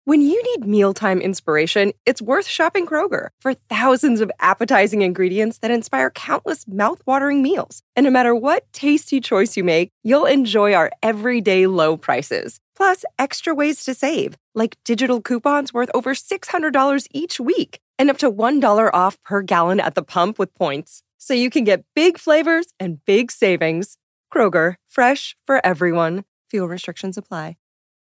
When you need mealtime inspiration, it's worth shopping Kroger for thousands of appetizing ingredients that inspire countless mouth-watering meals. And no matter what tasty choice you make, you'll enjoy our everyday low prices. Plus, extra ways to save, like digital coupons worth over $600 each week and up to $1 off per gallon at the pump with points. So you can get big flavors and big savings. Kroger, fresh for everyone. Fuel restrictions apply.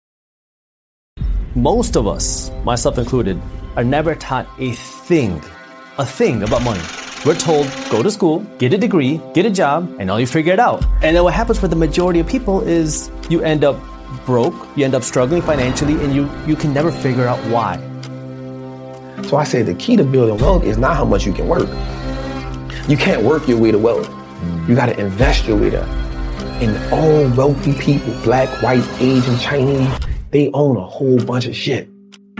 Most of us, myself included, are never taught a thing about money. We're told, go to school, get a degree, get a job, and all you figure it out. And then what happens for the majority of people is you end up broke, you end up struggling financially, and you can never figure out why. So I say the key to building wealth is not how much you can work. You can't work your way to wealth. You got to invest your way there. And all wealthy people, black, white, Asian, Chinese, they own a whole bunch of shit.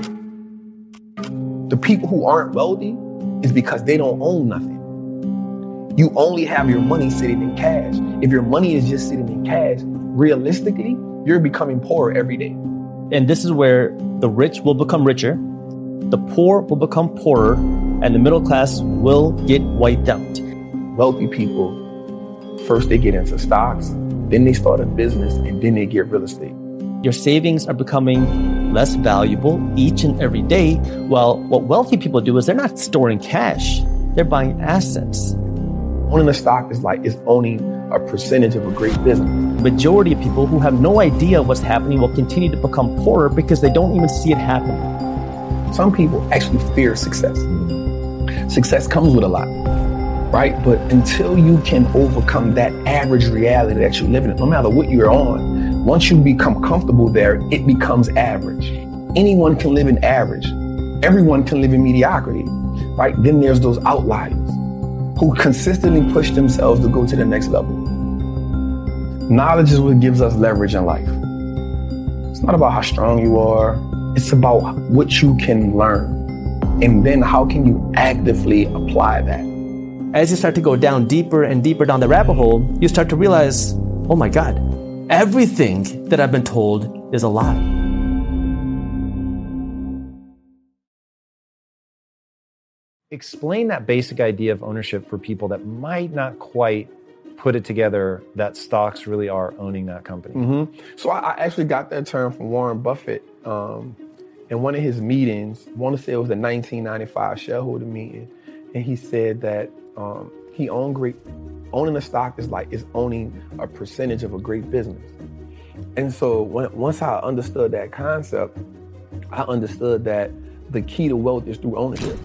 The people who aren't wealthy is because they don't own nothing. You only have your money sitting in cash. If your money is just sitting in cash, realistically, you're becoming poorer every day. And this is where the rich will become richer, the poor will become poorer, and the middle class will get wiped out. Wealthy people, first they get into stocks, then they start a business, and then they get real estate. Your savings are becoming less valuable each and every day, while what wealthy people do is they're not storing cash, they're buying assets. Owning a stock is owning a percentage of a great business. The majority of people who have no idea what's happening will continue to become poorer because they don't even see it happening. Some people actually fear success. Success comes with a lot, right? But until you can overcome that average reality that you live in, no matter what you're on, once you become comfortable there, it becomes average. Anyone can live in average. Everyone can live in mediocrity, right? Then there's those outliers who consistently push themselves to go to the next level. Knowledge is what gives us leverage in life. It's not about how strong you are. It's about what you can learn. And then how can you actively apply that? As you start to go down deeper and deeper down the rabbit hole, you start to realize, oh my God, everything that I've been told is a lie. Explain that basic idea of ownership for people that might not quite put it together that stocks really are owning that company. Mm-hmm. So I actually got that term from Warren Buffett in one of his meetings. I want to say it was the 1995 shareholder meeting. And he said that owning a stock is owning a percentage of a great business. And so once I understood that concept, I understood that the key to wealth is through ownership.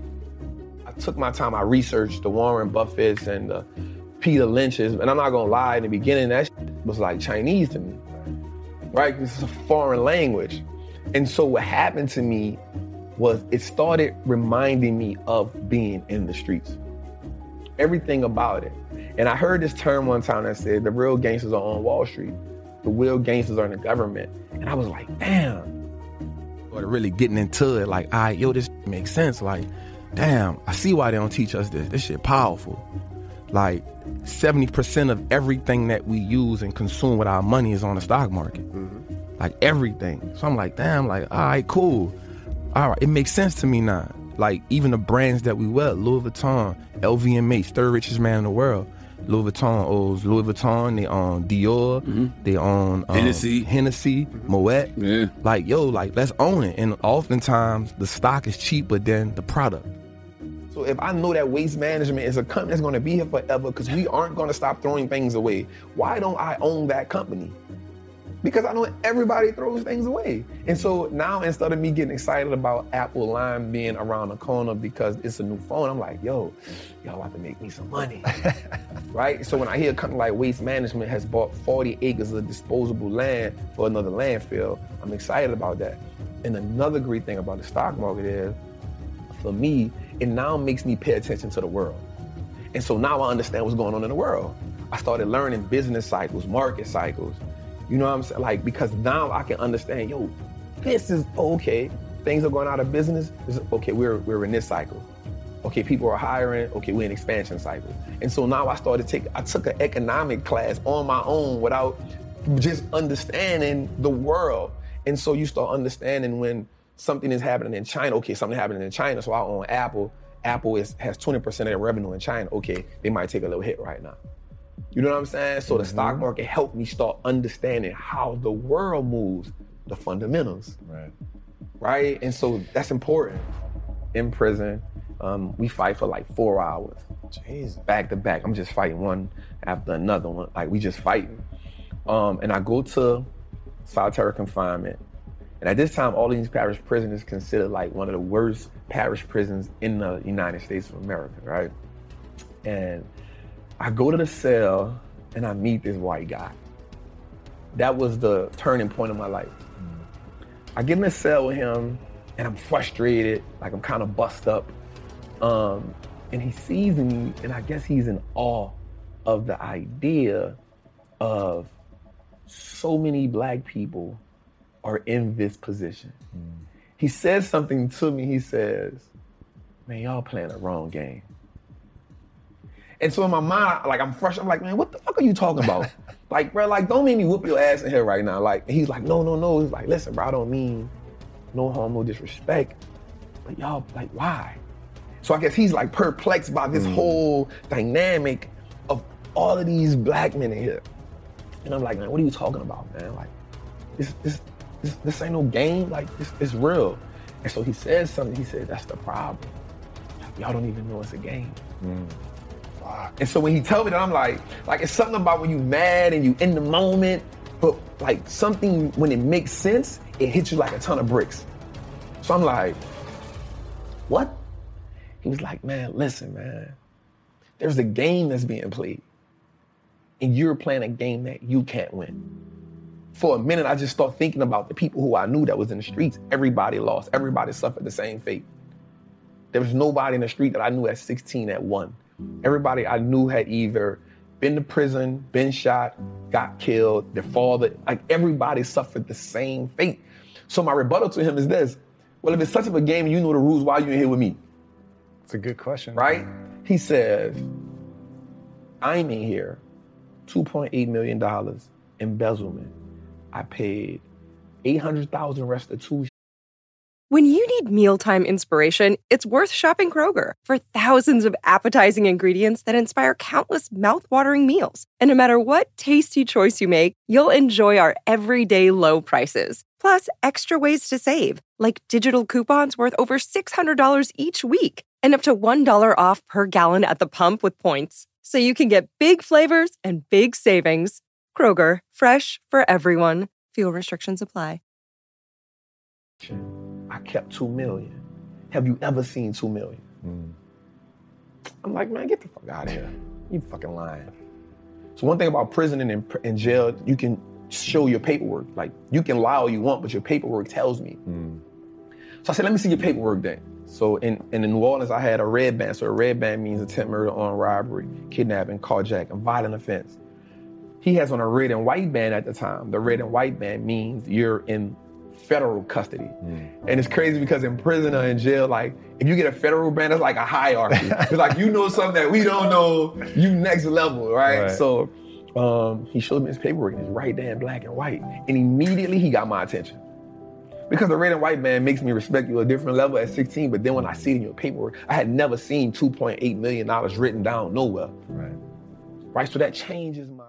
I took my time, I researched the Warren Buffetts and the Peter Lynch's, and I'm not gonna lie, in the beginning that was like Chinese to me, right? This is a foreign language. And so what happened to me was it started reminding me of being in the streets. Everything about it. And I heard this term one time that said, the real gangsters are on Wall Street. The real gangsters are in the government. And I was like, damn. Started really getting into it, like, all right, yo, this makes sense. Like, damn, I see why they don't teach us this. This shit powerful. Like, 70% of everything that we use and consume with our money is on the stock market. Mm-hmm. Like, everything. So I'm like, damn, like, all right, cool. All right, it makes sense to me now. Like, even the brands that we wear, Louis Vuitton, LVMH, third richest man in the world. Louis Vuitton owns Louis Vuitton, they own Dior, mm-hmm. they own Hennessy, Moet. Yeah. Like, yo, like, let's own it. And oftentimes, the stock is cheaper than the product. So if I know that Waste Management is a company that's gonna be here forever because we aren't gonna stop throwing things away, why don't I own that company? Because I know everybody throws things away. And so now, instead of me getting excited about Apple Lime being around the corner because it's a new phone, I'm like, yo, y'all about to make me some money, right? So when I hear a company like Waste Management has bought 40 acres of disposable land for another landfill, I'm excited about that. And another great thing about the stock market is, for me, it now makes me pay attention to the world. And so now I understand what's going on in the world. I started learning business cycles, market cycles. You know what I'm saying? Like, because now I can understand, yo, this is okay. Things are going out of business. Okay, we're in this cycle. Okay, people are hiring. Okay, we're in expansion cycle. And so now I took an economic class on my own without just understanding the world. And so you start understanding when something is happening in China. Okay, something happening in China, so I own Apple. Apple has 20% of their revenue in China. Okay, they might take a little hit right now. You know what I'm saying? So the stock market helped me start understanding how the world moves, the fundamentals. Right? And so that's important. In prison, we fight for like 4 hours. Jeez. Back to back. I'm just fighting one after another one. Like, we just fighting. And I go to solitary confinement. And at this time, all of these parish prisons is considered like one of the worst parish prisons in the United States of America, right? And I go to the cell and I meet this white guy. That was the turning point of my life. I get in the cell with him and I'm frustrated, like I'm kind of bust up. And he sees me and I guess he's in awe of the idea of so many black people are in this position. He says something to me, he says, man, y'all playing the wrong game. And so in my mind, like I'm fresh, I'm like, man, what the fuck are you talking about? Like, bro, like don't make me whoop your ass in here right now. Like, and he's like, no. He's like, listen, bro, I don't mean no harm, no disrespect, but y'all, like, why? So I guess he's like perplexed by this whole dynamic of all of these black men in here. And I'm like, man, what are you talking about, man? Like, this ain't no game, like, it's real. And so he says something, he said, that's the problem. Y'all don't even know it's a game. And so when he told me that, I'm like it's something about when you mad and you in the moment, but like something, when it makes sense, it hits you like a ton of bricks. So I'm like, what? He was like, man, listen, man, there's a game that's being played and you're playing a game that you can't win. For a minute, I just started thinking about the people who I knew that was in the streets. Everybody lost. Everybody suffered the same fate. There was nobody in the street that I knew at 16 that won. Everybody I knew had either been to prison, been shot, got killed, their father, like everybody suffered the same fate. So my rebuttal to him is this: well, if it's such of a game and you know the rules, why are you in here with me? It's a good question. Right? He says, I'm in here, $2.8 million embezzlement. I paid $800,000 restitution. When you need mealtime inspiration, it's worth shopping Kroger for thousands of appetizing ingredients that inspire countless mouth-watering meals. And no matter what tasty choice you make, you'll enjoy our everyday low prices. Plus, extra ways to save, like digital coupons worth over $600 each week and up to $1 off per gallon at the pump with points. So you can get big flavors and big savings. Kroger, fresh for everyone. Fuel restrictions apply. I kept $2 million. Have you ever seen $2 million? I'm like, man, get the fuck out of here. You fucking lying. So one thing about prison and in jail, you can show your paperwork. Like, you can lie all you want, but your paperwork tells me. So I said, let me see your paperwork then. So in New Orleans, I had a red band. So a red band means attempt murder, armed robbery, kidnapping, carjacking, violent offense. He has on a red and white band at the time. The red and white band means you're in federal custody. And it's crazy because in prison or in jail, like, if you get a federal band, it's like a hierarchy. It's like, you know something that we don't know, you next level, right? So he showed me his paperwork and it's right there in black and white. And immediately he got my attention. Because the red and white band makes me respect you at a different level at 16, but then when I see it in your paperwork, I had never seen $2.8 million written down nowhere. Right, so that changes my...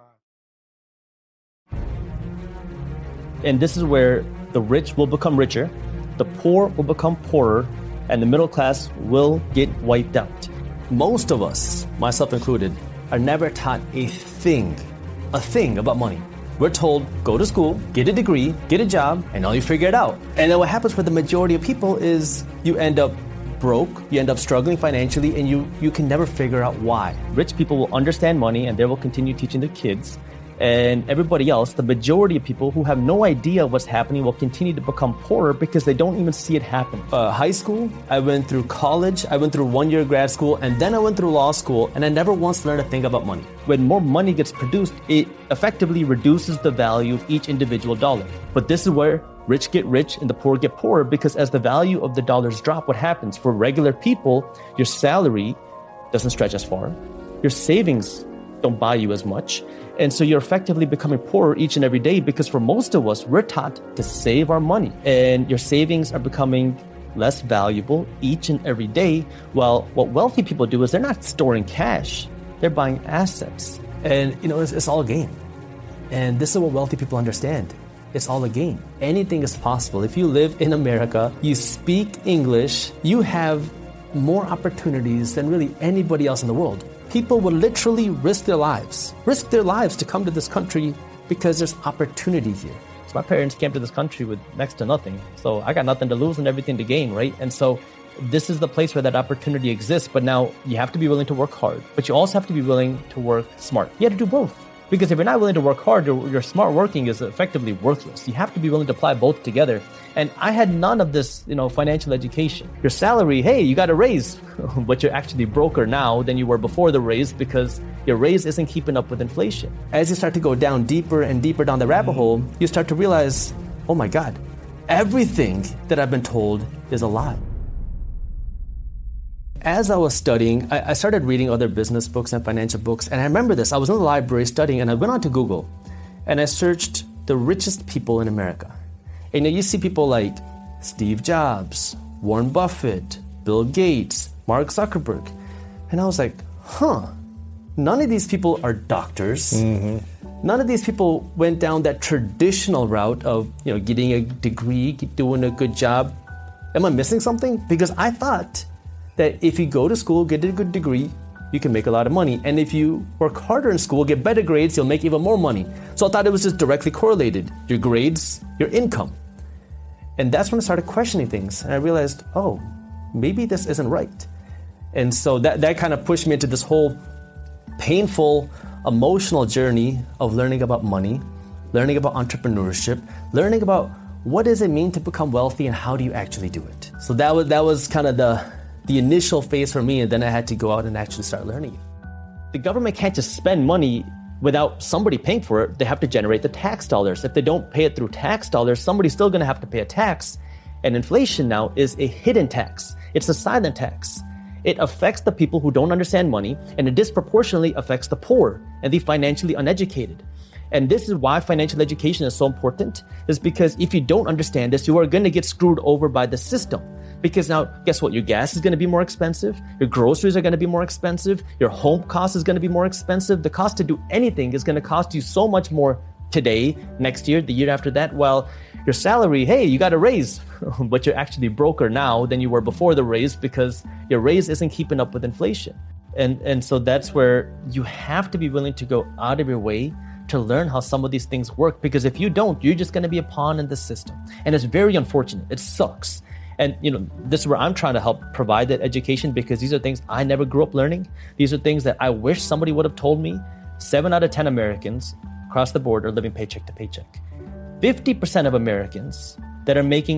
And this is where the rich will become richer, the poor will become poorer, and the middle class will get wiped out. Most of us, myself included, are never taught a thing about money. We're told, go to school, get a degree, get a job, and now you figure it out. And then what happens for the majority of people is you end up broke, you end up struggling financially, and you can never figure out why. Rich people will understand money and they will continue teaching their kids. And everybody else, the majority of people who have no idea what's happening, will continue to become poorer because they don't even see it happen. High school, I went through college, I went through 1 year grad school, and then I went through law school, and I never once learned a thing about money. When more money gets produced, it effectively reduces the value of each individual dollar. But this is where rich get rich and the poor get poorer, because as the value of the dollars drop, what happens? For regular people, your salary doesn't stretch as far. Your savings don't buy you as much. And so you're effectively becoming poorer each and every day because for most of us, we're taught to save our money. And your savings are becoming less valuable each and every day. Well, what wealthy people do is they're not storing cash. They're buying assets. And, it's all a game. And this is what wealthy people understand. It's all a game. Anything is possible. If you live in America, you speak English, you have more opportunities than really anybody else in the world. People would literally risk their lives to come to this country because there's opportunity here. So my parents came to this country with next to nothing. So I got nothing to lose and everything to gain, right? And so this is the place where that opportunity exists. But now you have to be willing to work hard, but you also have to be willing to work smart. You have to do both. Because if you're not willing to work hard, your smart working is effectively worthless. You have to be willing to apply both together. And I had none of this, financial education. Your salary, hey, you got a raise, but you're actually broker now than you were before the raise because your raise isn't keeping up with inflation. As you start to go down deeper and deeper down the rabbit hole, you start to realize, oh my God, everything that I've been told is a lie. As I was studying, I started reading other business books and financial books. And I remember this. I was in the library studying and I went on to Google and I searched the richest people in America. And you see people like Steve Jobs, Warren Buffett, Bill Gates, Mark Zuckerberg. And I was like, none of these people are doctors. Mm-hmm. None of these people went down that traditional route of, getting a degree, doing a good job. Am I missing something? Because I thought that if you go to school, get a good degree, you can make a lot of money. And if you work harder in school, get better grades, you'll make even more money. So I thought it was just directly correlated. Your grades, your income. And that's when I started questioning things. And I realized, maybe this isn't right. And so that kind of pushed me into this whole painful, emotional journey of learning about money, learning about entrepreneurship, learning about what does it mean to become wealthy and how do you actually do it. So that was kind of the initial phase for me, and then I had to go out and actually start learning it. The government can't just spend money without somebody paying for it. They have to generate the tax dollars. If they don't pay it through tax dollars, somebody's still gonna have to pay a tax. And inflation now is a hidden tax. It's a silent tax. It affects the people who don't understand money, and it disproportionately affects the poor and the financially uneducated. And this is why financial education is so important, is because if you don't understand this, you are gonna get screwed over by the system. Because now, guess what? Your gas is going to be more expensive. Your groceries are going to be more expensive. Your home cost is going to be more expensive. The cost to do anything is going to cost you so much more today, next year, the year after that. While your salary, hey, you got a raise, but you're actually broker now than you were before the raise because your raise isn't keeping up with inflation. And so that's where you have to be willing to go out of your way to learn how some of these things work. Because if you don't, you're just going to be a pawn in the system. And it's very unfortunate. It sucks. And, this is where I'm trying to help provide that education because these are things I never grew up learning. These are things that I wish somebody would have told me. 7 out of 10 Americans across the board are living paycheck to paycheck. 50% of Americans that are making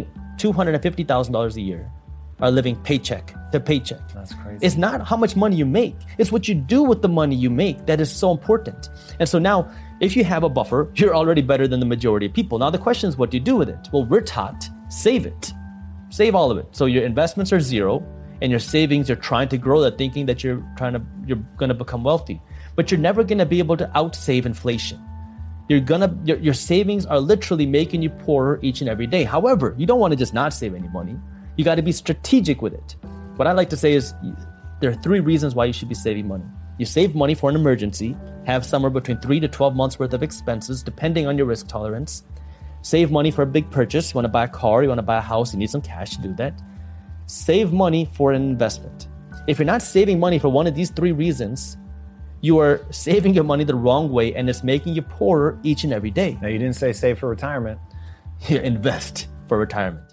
$250,000 a year are living paycheck to paycheck. That's crazy. It's not how much money you make. It's what you do with the money you make that is so important. And so now, if you have a buffer, you're already better than the majority of people. Now the question is, what do you do with it? Well, we're taught, save it. Save all of it. So your investments are zero and your savings, you're trying to grow that thinking that you're going to become wealthy, but you're never going to be able to outsave inflation. Your savings are literally making you poorer each and every day. However, you don't want to just not save any money. You got to be strategic with it. What I like to say is there are 3 reasons why you should be saving money. You save money for an emergency, have somewhere between 3 to 12 months worth of expenses, depending on your risk tolerance. Save money for a big purchase. You want to buy a car, you want to buy a house, you need some cash to do that. Save money for an investment. If you're not saving money for one of these 3 reasons, you are saving your money the wrong way and it's making you poorer each and every day. Now, you didn't say save for retirement. You invest for retirement.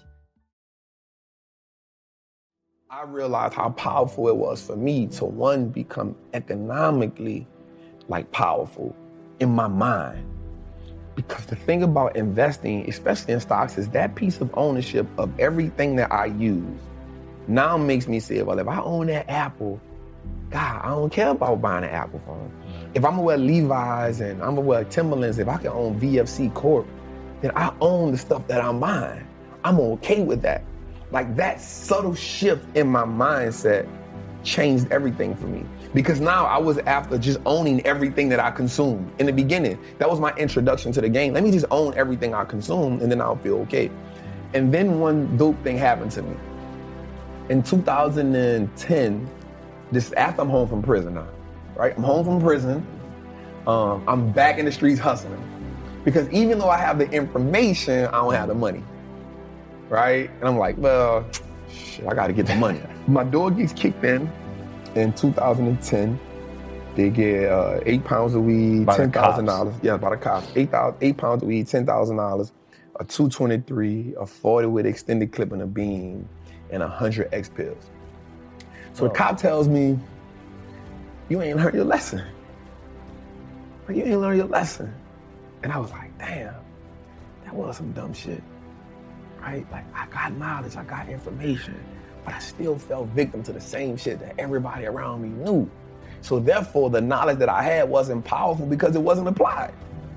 I realized how powerful it was for me to, one, become economically powerful in my mind. Because the thing about investing, especially in stocks, is that piece of ownership of everything that I use now makes me say, well, if I own that Apple, God, I don't care about buying an Apple phone. If I'm gonna wear Levi's and I'm gonna wear Timberlands, if I can own VFC Corp, then I own the stuff that I'm buying. I'm okay with that. That subtle shift in my mindset changed everything for me. Because now I was after just owning everything that I consumed. In the beginning, that was my introduction to the game. Let me just own everything I consume and then I'll feel okay. And then one dope thing happened to me. In 2010, this after I'm home from prison now, right? I'm home from prison. I'm back in the streets hustling. Because even though I have the information, I don't have the money, right? And I'm like, well, shit, I gotta get the money. My door gets kicked in 2010. They get 8 pounds of weed, $10,000. Yeah, by the cops. 8 pounds of weed, $10,000, a 223, a 40 with extended clip and a beam, and 100 X pills. So the cop tells me, you ain't learned your lesson. Like, you ain't learned your lesson. And I was like, damn, that was some dumb shit, right? Like, I got knowledge, I got information, but I still fell victim to the same shit that everybody around me knew. So therefore, the knowledge that I had wasn't powerful because it wasn't applied.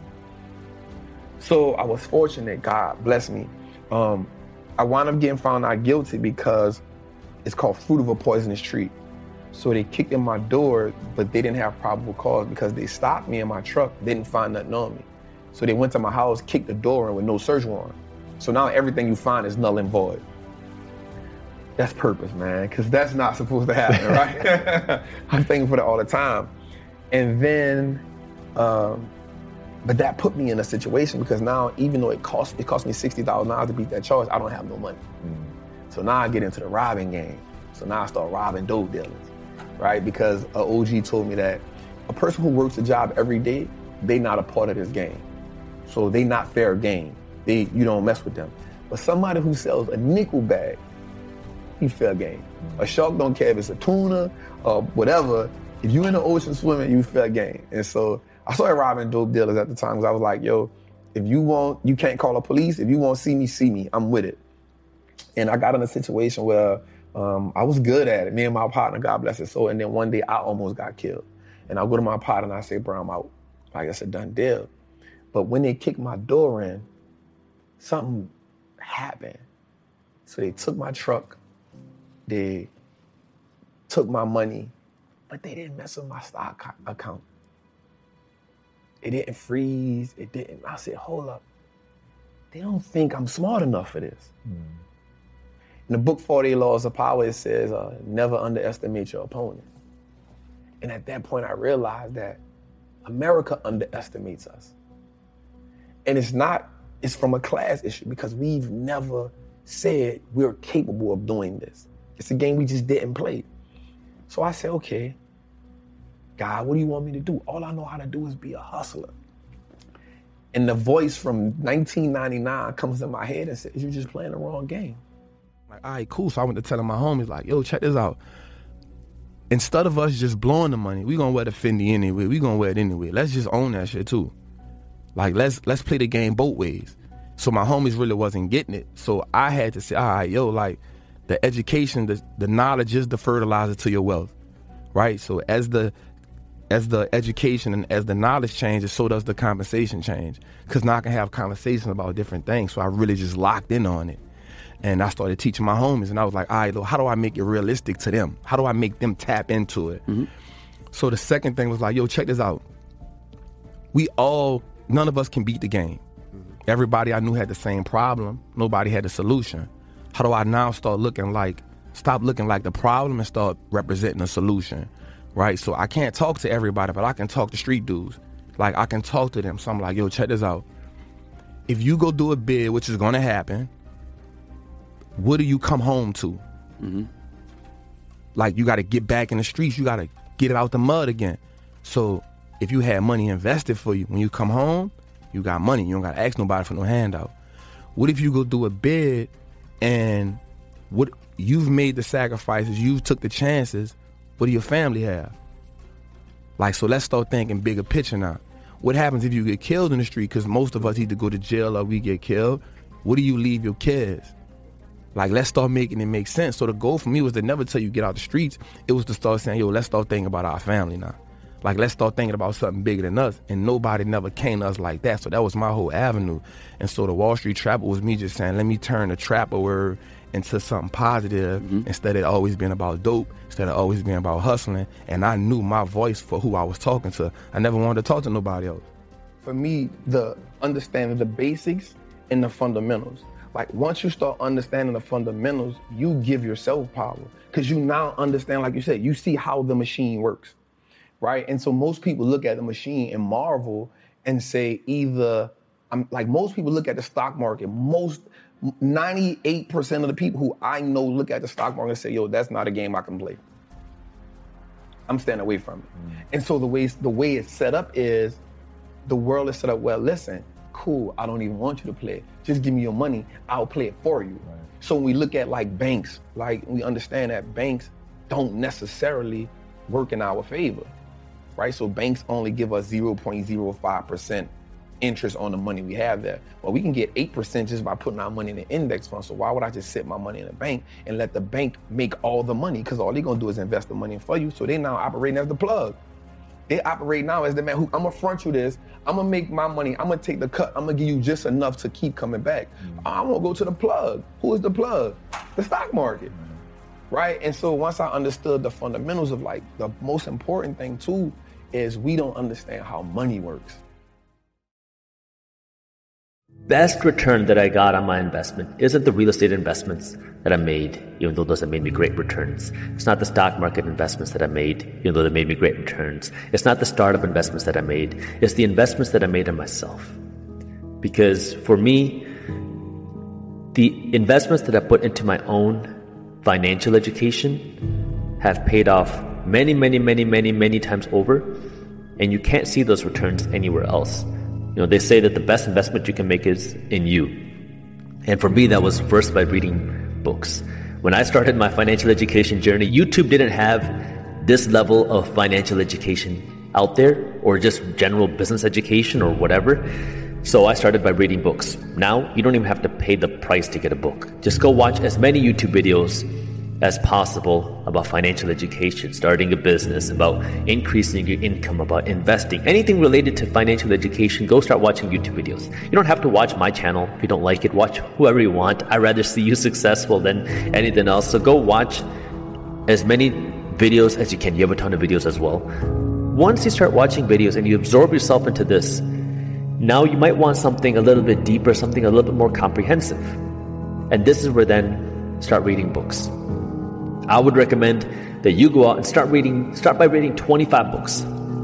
So I was fortunate, God bless me. I wound up getting found out guilty because it's called fruit of a poisonous tree. So they kicked in my door, but they didn't have probable cause because they stopped me in my truck, didn't find nothing on me. So they went to my house, kicked the door in with no search warrant. So now everything you find is null and void. That's purpose, man, because that's not supposed to happen, right? I'm thankful for that all the time. And then, but that put me in a situation because now, even though it cost me $60,000 to beat that charge, I don't have no money. So now I get into the robbing game. So now I start robbing dope dealers, right? Because an OG told me that a person who works a job every day, they not a part of this game. So they not fair game. You don't mess with them. But somebody who sells a nickel bag, he fair game. A shark don't care if it's a tuna or whatever. If you in the ocean swimming, you fair game. And so I started robbing dope dealers at the time because I was like, yo, if you can't call the police. If you won't see me, I'm with it. And I got in a situation where I was good at it. Me and my partner, God bless his soul. And then one day I almost got killed. And I go to my partner and I say, bro, I'm out. Like, it's a done deal. But when they kicked my door in, something happened. So they took my truck, they took my money, but they didn't mess with my stock account. It didn't freeze, it didn't. I said, hold up. They don't think I'm smart enough for this. In the book 48 Laws of Power, it says, never underestimate your opponent. And at that point, I realized that America underestimates us. And it's from a class issue because we've never said we're capable of doing this. It's a game we just didn't play. So I said, okay, God, what do you want me to do? All I know how to do is be a hustler. And the voice from 1999 comes in my head and says, you're just playing the wrong game. Like, all right, cool. So I went to tell my homies, like, yo, check this out. Instead of us just blowing the money, we gonna wear the Fendi anyway. We gonna wear it anyway. Let's just own that shit too. Like, let's play the game both ways. So my homies really wasn't getting it. So I had to say, all right, yo, like, the education, the knowledge is the fertilizer to your wealth, right? So as the education and as the knowledge changes, so does the compensation change. Because now I can have conversations about different things. So I really just locked in on it. And I started teaching my homies, and I was like, all right, how do I make it realistic to them? How do I make them tap into it? So the second thing was like, yo, check this out. None of us can beat the game. Everybody I knew had the same problem. Nobody had a solution. How do I now stop looking like the problem and start representing a solution, right? So I can't talk to everybody, but I can talk to street dudes. Like, I can talk to them. So I'm like, yo, check this out. If you go do a bid, which is gonna happen, what do you come home to? Like, you gotta get back in the streets. You gotta get it out the mud again. So if you had money invested for you, when you come home, you got money. You don't gotta ask nobody for no handout. What if you go do a bid and what you've made the sacrifices, you took the chances, what do your family have? Like, so let's start thinking bigger picture now. What happens if you get killed in the street? Because most of us either go to jail or we get killed. What do you leave your kids? Like, let's start making it make sense. So the goal for me was to never tell you get out the streets. It was to start saying, yo, let's start thinking about our family now. Like, let's start thinking about something bigger than us. And nobody never came to us like that. So that was my whole avenue. And so the Wall Street Trapper was me just saying, let me turn the trapper word into something positive instead of always being about dope, instead of always being about hustling. And I knew my voice for who I was talking to. I never wanted to talk to nobody else. For me, the understanding the basics and the fundamentals. Like, once you start understanding the fundamentals, you give yourself power. Because you now understand, like you said, you see how the machine works, right? And so most people look at the machine and marvel and say either, most people look at the stock market, 98% of the people who I know look at the stock market and say, yo, that's not a game I can play. I'm staying away from it. And so the way it's set up is, the world is set up, well, listen, cool, I don't even want you to play it. Just give me your money, I'll play it for you. Right. So when we look at like banks, like we understand that banks don't necessarily work in our favor, right? So banks only give us 0.05% interest on the money we have there. Well, we can get 8% just by putting our money in an index fund. So why would I just sit my money in a bank and let the bank make all the money? Because all they're gonna do is invest the money for you. So they now operating as the plug. They operate now as the man who, I'm gonna front you this, I'm gonna make my money, I'm gonna take the cut, I'm gonna give you just enough to keep coming back. I wanna go to the plug. Who is the plug? The stock market, right? And so once I understood the fundamentals of like, the most important thing too, is we don't understand how money works. Best return that I got on my investment isn't the real estate investments that I made, even though those have made me great returns. It's not the stock market investments that I made, even though they made me great returns. It's not the startup investments that I made. It's the investments that I made in myself. Because for me, the investments that I put into my own financial education have paid off many, many, many, many, many times over. And you can't see those returns anywhere else. You know, they say that the best investment you can make is in you. And for me, that was first by reading books. When I started my financial education journey, YouTube didn't have this level of financial education out there, or just general business education or whatever. So I started by reading books. Now, you don't even have to pay the price to get a book. Just go watch as many YouTube videos as possible about financial education, starting a business, about increasing your income, about investing, anything related to financial education. Go start watching YouTube videos. You don't have to watch my channel. If you don't like it, watch whoever you want. I'd rather see you successful than anything else. So go watch as many videos as you can. You have a ton of videos as well. Once you start watching videos and you absorb yourself into this, now you might want something a little bit deeper, something a little bit more comprehensive. And this is where then start reading books. I would recommend that you go out and start by reading 25 books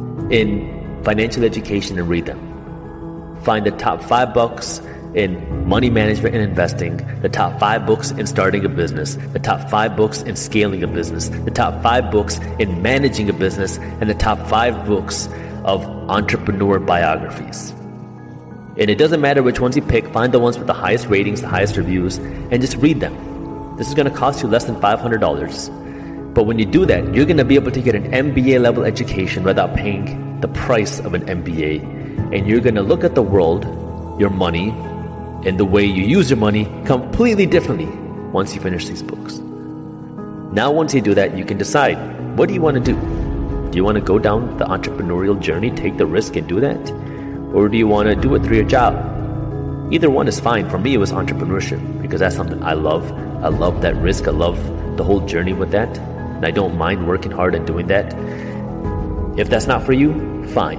in financial education and read them. Find the top 5 books in money management and investing, the top 5 books in starting a business, the top 5 books in scaling a business, the top 5 books in managing a business, and the top 5 books of entrepreneur biographies. And it doesn't matter which ones you pick, find the ones with the highest ratings, the highest reviews, and just read them. This is going to cost you less than $500. But when you do that, you're going to be able to get an MBA level education without paying the price of an MBA. And you're going to look at the world, your money, and the way you use your money completely differently once you finish these books. Now, once you do that, you can decide, what do you want to do? Do you want to go down the entrepreneurial journey, take the risk and do that? Or do you want to do it through your job? Either one is fine. For me, it was entrepreneurship because that's something I love. I love that risk. I love the whole journey with that. And I don't mind working hard and doing that. If that's not for you, fine.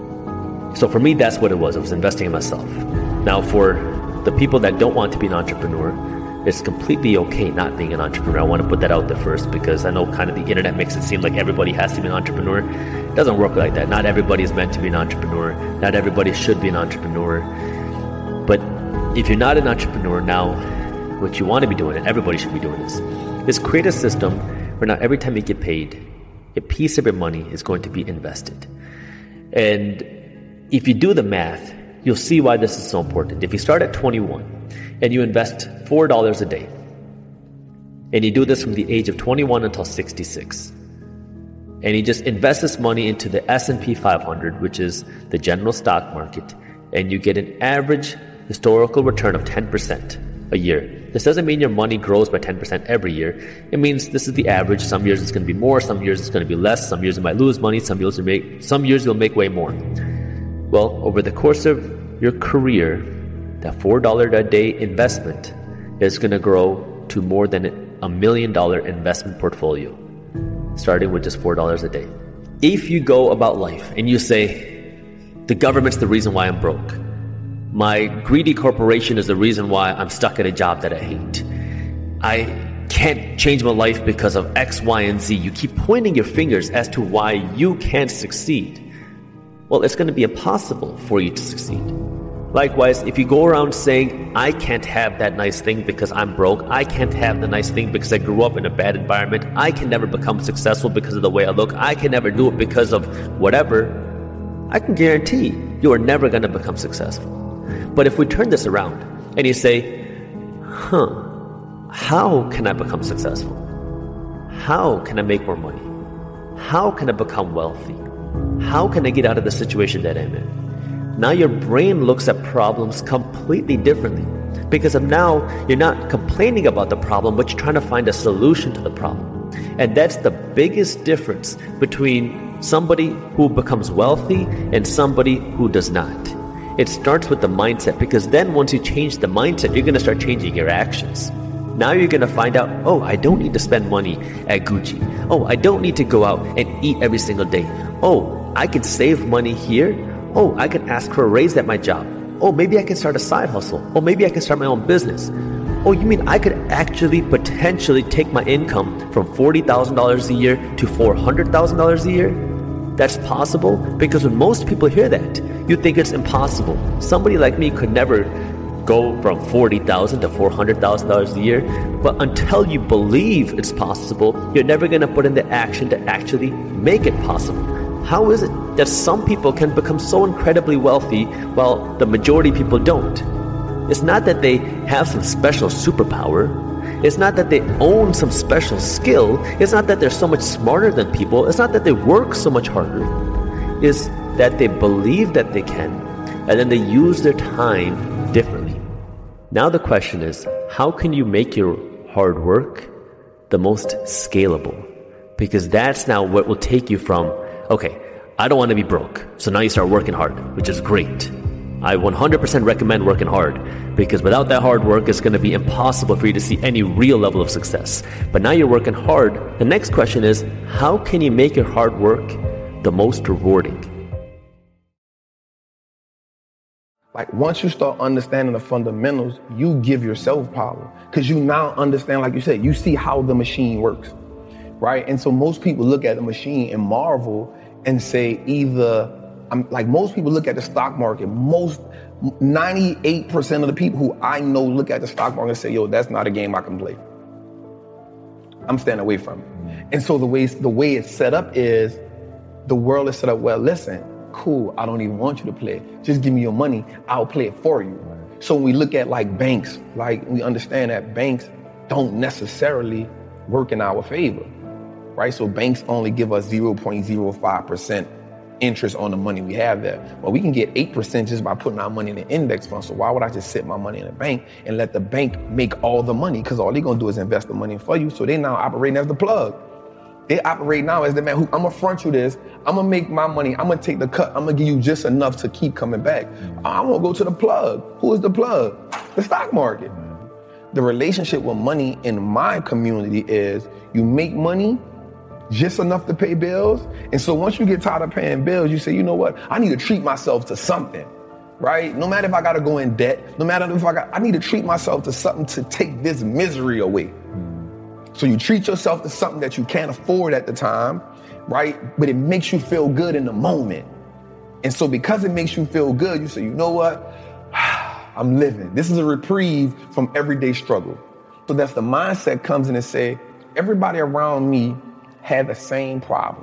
So for me, that's what it was. I was investing in myself. Now, for the people that don't want to be an entrepreneur, it's completely okay not being an entrepreneur. I want to put that out there first because I know kind of the internet makes it seem like everybody has to be an entrepreneur. It doesn't work like that. Not everybody is meant to be an entrepreneur. Not everybody should be an entrepreneur. But if you're not an entrepreneur now, what you want to be doing, and everybody should be doing this, is create a system where now every time you get paid, a piece of your money is going to be invested. And if you do the math, you'll see why this is so important. If you start at 21 and you invest $4 a day, and you do this from the age of 21 until 66, and you just invest this money into the S&P 500, which is the general stock market, and you get an average historical return of 10% a year, This doesn't mean your money grows by 10% every year. It means this is the average. Some years it's going to be more, some years it's going to be less, some years you might lose money, some years you'll make way more. Well, over the course of your career, that $4 a day investment is going to grow to more than $1 million investment portfolio, starting with just $4 a day. If you go about life and you say, the government's the reason why I'm broke, my greedy corporation is the reason why I'm stuck at a job that I hate, I can't change my life because of X, Y, and Z. You keep pointing your fingers as to why you can't succeed. Well, it's going to be impossible for you to succeed. Likewise, if you go around saying, I can't have that nice thing because I'm broke, I can't have the nice thing because I grew up in a bad environment, I can never become successful because of the way I look, I can never do it because of whatever, I can guarantee you are never going to become successful. But if we turn this around and you say, how can I become successful? How can I make more money? How can I become wealthy? How can I get out of the situation that I'm in? Now your brain looks at problems completely differently, because of now you're not complaining about the problem, but you're trying to find a solution to the problem. And that's the biggest difference between somebody who becomes wealthy and somebody who does not. It starts with the mindset, because then once you change the mindset, you're going to start changing your actions. Now you're going to find out, oh, I don't need to spend money at Gucci. Oh, I don't need to go out and eat every single day. Oh, I can save money here. Oh, I can ask for a raise at my job. Oh, maybe I can start a side hustle. Oh, maybe I can start my own business. Oh, you mean I could actually potentially take my income from $40,000 a year to $400,000 a year? That's possible, because when most people hear that, you think it's impossible. Somebody like me could never go from $40,000 to $400,000 a year. But until you believe it's possible, you're never going to put in the action to actually make it possible. How is it that some people can become so incredibly wealthy while the majority of people don't? It's not that they have some special superpower. It's not that they own some special skill. It's not that they're so much smarter than people. It's not that they work so much harder. It's that they believe that they can, and then they use their time differently. Now the question is, how can you make your hard work the most scalable? Because that's now what will take you from, okay, I don't want to be broke. So now you start working hard, which is great. I 100% recommend working hard, because without that hard work, it's going to be impossible for you to see any real level of success. But now you're working hard. The next question is, how can you make your hard work the most rewarding? Like, once you start understanding the fundamentals, you give yourself power, because you now understand, like you said, you see how the machine works, right? And so most people look at the machine and marvel and say most people look at the stock market. 98% of the people who I know look at the stock market and say, yo, that's not a game I can play. I'm staying away from it. And so the way it's set up is, the world is set up, well, listen, cool, I don't even want you to play. Just give me your money, I'll play it for you. So when we look at like banks, like we understand that banks don't necessarily work in our favor, right? So banks only give us 0.05% interest on the money we have there. Well, we can get 8% just by putting our money in an index fund. So why would I just sit my money in a bank and let the bank make all the money? Because all they're going to do is invest the money for you. So they now operating as the plug. They operate now as the man who, I'm going to front you this. I'm going to make my money. I'm going to take the cut. I'm going to give you just enough to keep coming back. I want to go to the plug. Who is the plug? The stock market. The relationship with money in my community is, you make money just enough to pay bills. And so once you get tired of paying bills, you say, you know what? I need to treat myself to something, right? No matter if I got to go in debt, no matter if I need to treat myself to something to take this misery away. So you treat yourself to something that you can't afford at the time, right? But it makes you feel good in the moment. And so because it makes you feel good, you say, you know what? I'm living. This is a reprieve from everyday struggle. So that's the mindset comes in and say, everybody around me had the same problem.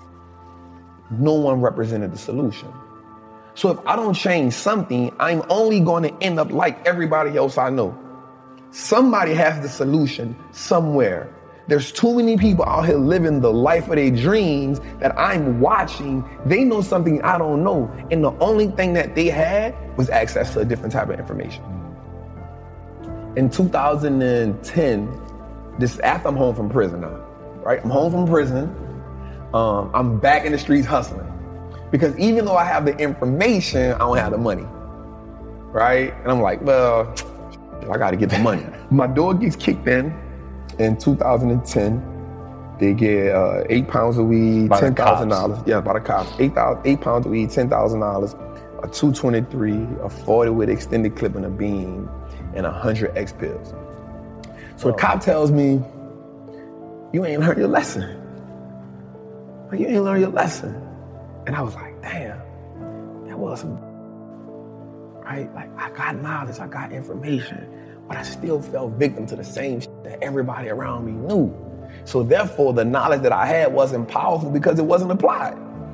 No one represented the solution. So if I don't change something, I'm only going to end up like everybody else I know. Somebody has the solution somewhere. There's too many people out here living the life of their dreams that I'm watching. They know something I don't know. And the only thing that they had was access to a different type of information. In 2010, this after I'm home from prison now, right? I'm home from prison. I'm back in the streets hustling. Because even though I have the information, I don't have the money, right? And I'm like, well, I gotta get the money. My door gets kicked in 2010. They get 8 pounds of weed, $10,000. Yeah, by the cops. 8 pounds of weed, $10,000, a 223, a 40 with extended clip and a beam, and 100 X pills. So the cop tells me, you ain't learned your lesson. Like, you ain't learned your lesson. And I was like, damn, that was some, right? Like, I got knowledge, I got information, but I still fell victim to the same shit that everybody around me knew. So therefore, the knowledge that I had wasn't powerful because it wasn't applied.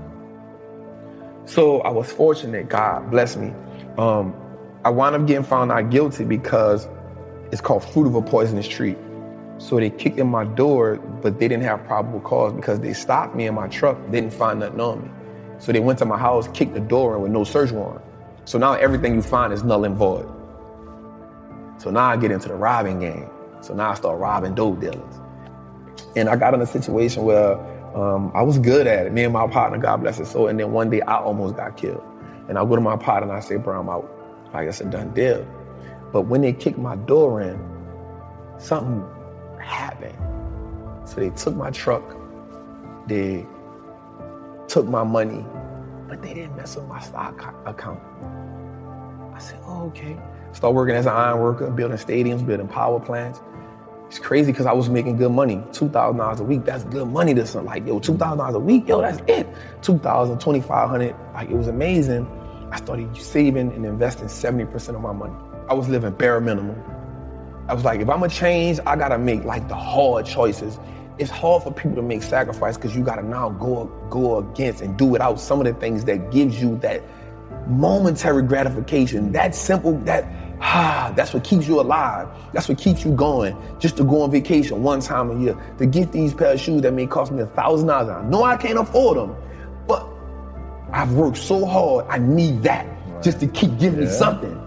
So I was fortunate, God bless me. I wound up getting found out guilty because it's called fruit of a poisonous tree. So they kicked in my door, but they didn't have probable cause because they stopped me in my truck, didn't find nothing on me. So they went to my house, kicked the door in with no search warrant. So now everything you find is null and void. So now I get into the robbing game. So now I start robbing dope dealers. And I got in a situation where I was good at it. Me and my partner, God bless his soul. And then one day I almost got killed. And I go to my partner and I say, bro, I'm out. Like, it's a done deal. But when they kicked my door in, something happened. So they took my truck, they took my money, but they didn't mess with my stock account. I said, oh, okay. Start working as an iron worker, building stadiums, building power plants. It's crazy because I was making good money, $2,000 a week. That's good money to some, like, yo, $2,000 a week, yo, that's it. $2,000, $2,500, like, it was amazing. I started saving and investing 70% of my money. I was living bare minimum. I was like, if I'm gonna change, I gotta make like the hard choices. It's hard for people to make sacrifice because you gotta now go against and do without some of the things that gives you that momentary gratification, that simple, that's what keeps you alive. That's what keeps you going. Just to go on vacation one time a year, to get these pair of shoes that may cost me $1,000. I know I can't afford them, but I've worked so hard, I need that just to keep giving me something.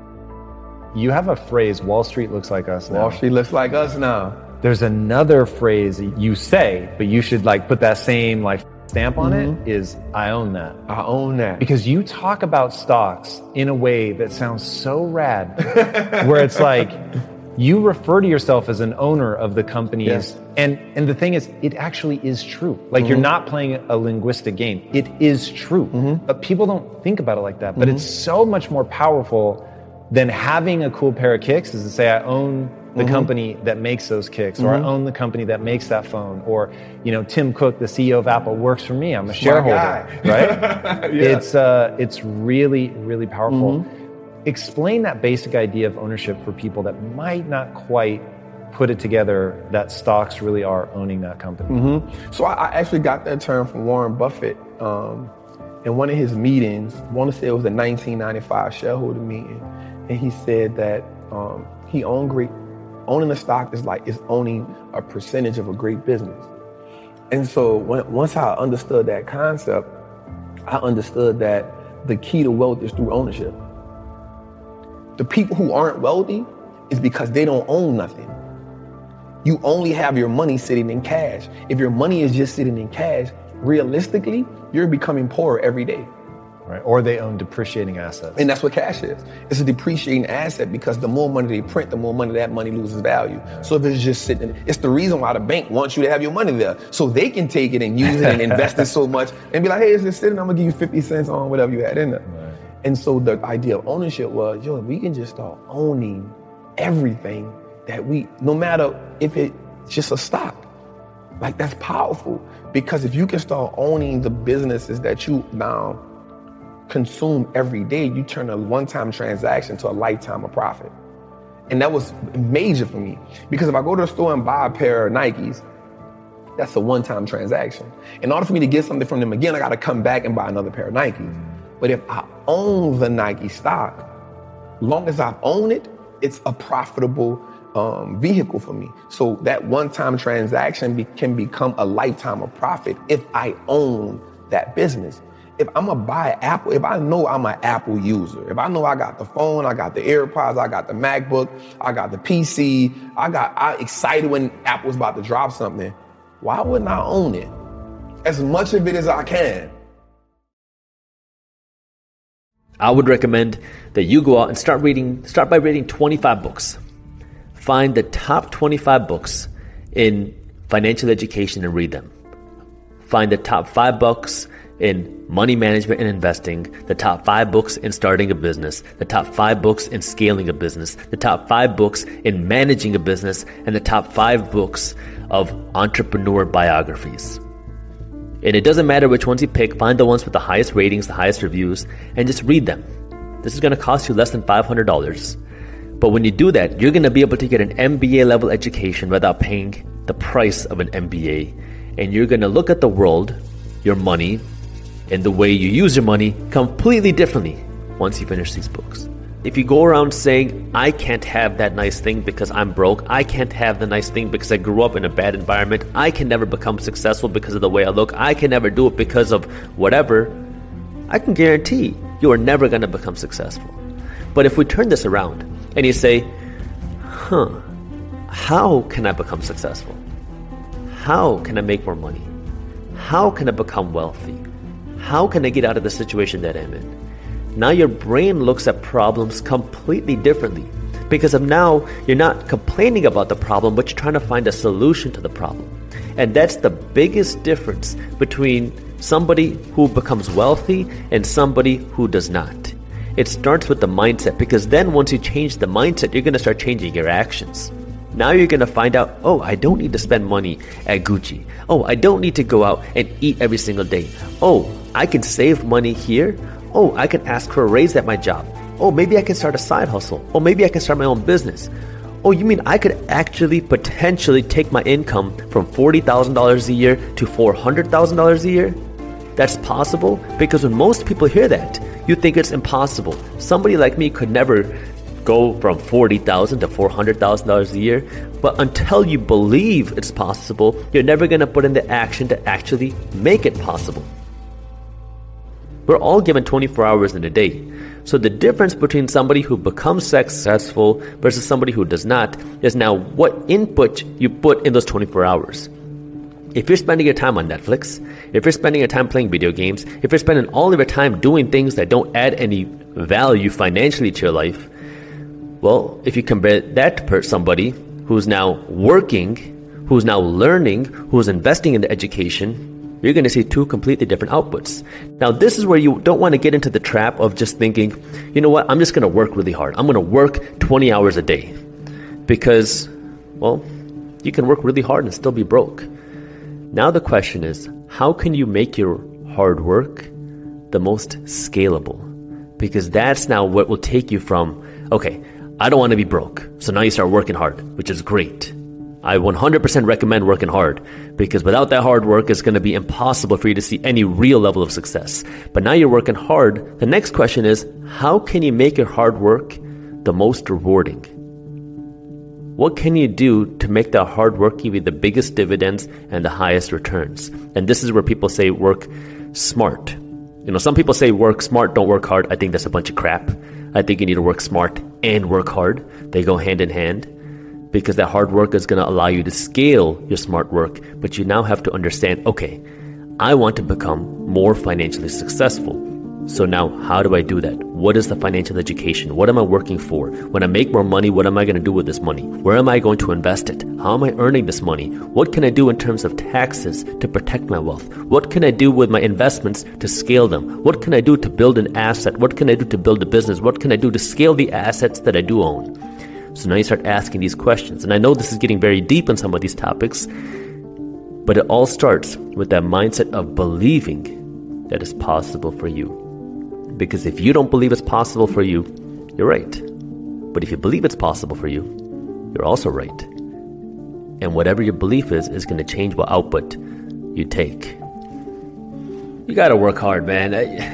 You have a phrase, Wall Street looks like us now. Wall Street looks like us now. There's another phrase you say, but you should like put that same like stamp on it, is I own that. I own that. Because you talk about stocks in a way that sounds so rad, where it's like, you refer to yourself as an owner of the companies. Yes. And the thing is, it actually is true. Like you're not playing a linguistic game. It is true. But people don't think about it like that. But it's so much more powerful than having a cool pair of kicks is to say, I own the company that makes those kicks, or I own the company that makes that phone, or, you know, Tim Cook, the CEO of Apple, works for me. I'm a shareholder, right? It's really, really powerful. Explain that basic idea of ownership for people that might not quite put it together that stocks really are owning that company. So I actually got that term from Warren Buffett in one of his meetings. I want to say it was the 1995 shareholder meeting. And he said that owning a stock is owning a percentage of a great business. And so once I understood that concept, I understood that the key to wealth is through ownership. The people who aren't wealthy is because they don't own nothing. You only have your money sitting in cash. If your money is just sitting in cash, realistically, you're becoming poorer every day. Right. Or they own depreciating assets. And that's what cash is. It's a depreciating asset because the more money they print, the more money that money loses value. So if it's just sitting, it's the reason why the bank wants you to have your money there. So they can take it and use it and invest it so much and be like, hey, it's just sitting, I'm gonna give you 50 cents on whatever you had in there. Right. And so the idea of ownership was, we can just start owning everything that no matter if it's just a stock. Like, that's powerful, because if you can start owning the businesses that you now consume every day, you turn a one-time transaction to a lifetime of profit. And that was major for me, because if I go to the store and buy a pair of Nikes, that's a one-time transaction. In order for me to get something from them again, I got to come back and buy another pair of Nikes. But if I own the Nike stock, long as I own it, it's a profitable vehicle for me. So that one-time transaction can become a lifetime of profit if I own that business. if I'm gonna buy Apple, if I know I'm an Apple user, if I know I got the phone, I got the AirPods, I got the MacBook, I got the PC, I excited when Apple's about to drop something, why wouldn't I own it? As much of it as I can. I would recommend that you go out and start by reading 25 books. Find the top 25 books in financial education and read them. Find the top 5 books in money management and investing, the top 5 books in starting a business, the top 5 books in scaling a business, the top 5 books in managing a business, and the top 5 books of entrepreneur biographies. And it doesn't matter which ones you pick, find the ones with the highest ratings, the highest reviews, and just read them. This is going to cost you less than $500. But when you do that, you're going to be able to get an MBA level education without paying the price of an MBA. And you're going to look at the world, your money, and the way you use your money completely differently once you finish these books. If you go around saying, I can't have that nice thing because I'm broke, I can't have the nice thing because I grew up in a bad environment, I can never become successful because of the way I look, I can never do it because of whatever, I can guarantee you are never going to become successful. But if we turn this around and you say, how can I become successful? How can I make more money? How can I become wealthy? How can I get out of the situation that I'm in? Now your brain looks at problems completely differently because of now you're not complaining about the problem, but you're trying to find a solution to the problem. And that's the biggest difference between somebody who becomes wealthy and somebody who does not. It starts with the mindset, because then once you change the mindset, you're going to start changing your actions. Now you're going to find out, oh, I don't need to spend money at Gucci. Oh, I don't need to go out and eat every single day. Oh, I can save money here. Oh, I can ask for a raise at my job. Oh, maybe I can start a side hustle. Oh, maybe I can start my own business. Oh, you mean I could actually potentially take my income from $40,000 a year to $400,000 a year? That's possible, because when most people hear that, you think it's impossible. Somebody like me could never go from $40,000 to $400,000 a year. But until you believe it's possible, you're never going to put in the action to actually make it possible. We're all given 24 hours in a day. So the difference between somebody who becomes successful versus somebody who does not is now what input you put in those 24 hours. If you're spending your time on Netflix, if you're spending your time playing video games, if you're spending all of your time doing things that don't add any value financially to your life, well, if you compare that to somebody who's now working, who's now learning, who's investing in the education, you're going to see 2 completely different outputs. Now, this is where you don't want to get into the trap of just thinking, you know what, I'm just going to work really hard. I'm going to work 20 hours a day. Because, well, you can work really hard and still be broke. Now the question is, how can you make your hard work the most scalable? Because that's now what will take you from, okay, I don't want to be broke. So now you start working hard, which is great. I 100% recommend working hard, because without that hard work, it's going to be impossible for you to see any real level of success. But now you're working hard. The next question is, how can you make your hard work the most rewarding? What can you do to make that hard work give you the biggest dividends and the highest returns? And this is where people say work smart. You know, some people say work smart, don't work hard. I think that's a bunch of crap. I think you need to work smart and work hard. They go hand in hand, because that hard work is going to allow you to scale your smart work. But you now have to understand, okay, I want to become more financially successful. So now, how do I do that? What is the financial education? What am I working for? When I make more money, what am I going to do with this money? Where am I going to invest it? How am I earning this money? What can I do in terms of taxes to protect my wealth? What can I do with my investments to scale them? What can I do to build an asset? What can I do to build a business? What can I do to scale the assets that I do own? So now you start asking these questions. And I know this is getting very deep in some of these topics, but it all starts with that mindset of believing that it's possible for you. Because if you don't believe it's possible for you, you're right. But if you believe it's possible for you, you're also right. And whatever your belief is going to change what output you take. You got to work hard, man.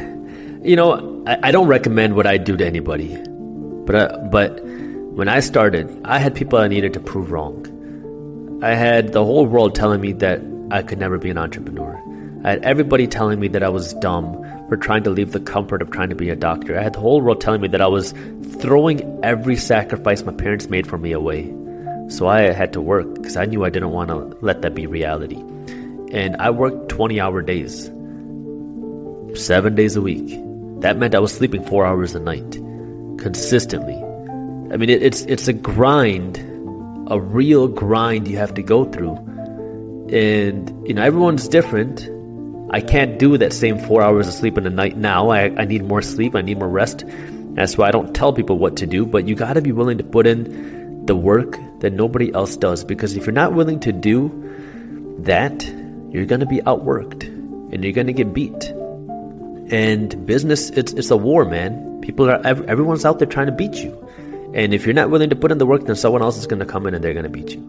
I don't recommend what I do to anybody. But when I started, I had people I needed to prove wrong. I had the whole world telling me that I could never be an entrepreneur. I had everybody telling me that I was dumb for trying to leave the comfort of trying to be a doctor. I had the whole world telling me that I was throwing every sacrifice my parents made for me away. So I had to work because I knew I didn't want to let that be reality. And I worked 20-hour days, 7 days a week. That meant I was sleeping 4 hours a night, consistently. I mean, it's a grind, a real grind you have to go through. And, everyone's different. I can't do that same 4 hours of sleep in a night now. I need more sleep. I need more rest. That's why I don't tell people what to do. But you got to be willing to put in the work that nobody else does. Because if you're not willing to do that, you're going to be outworked. And you're going to get beat. And business, it's a war, man. Everyone's out there trying to beat you. And if you're not willing to put in the work, then someone else is going to come in and they're going to beat you.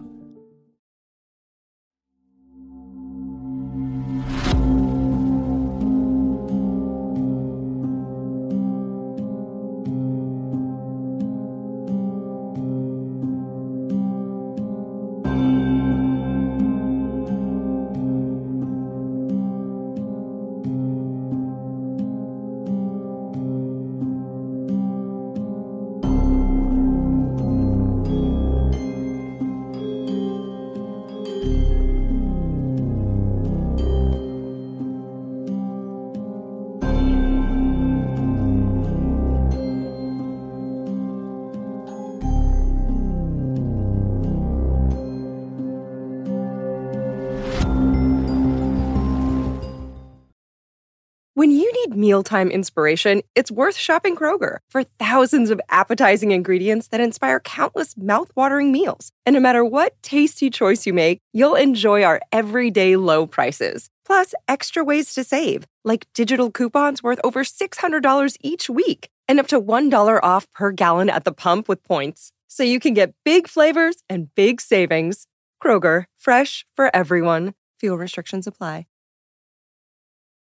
When you need mealtime inspiration, it's worth shopping Kroger for thousands of appetizing ingredients that inspire countless mouth-watering meals. And no matter what tasty choice you make, you'll enjoy our everyday low prices. Plus, extra ways to save, like digital coupons worth over $600 each week and up to $1 off per gallon at the pump with points. So you can get big flavors and big savings. Kroger, fresh for everyone. Fuel restrictions apply.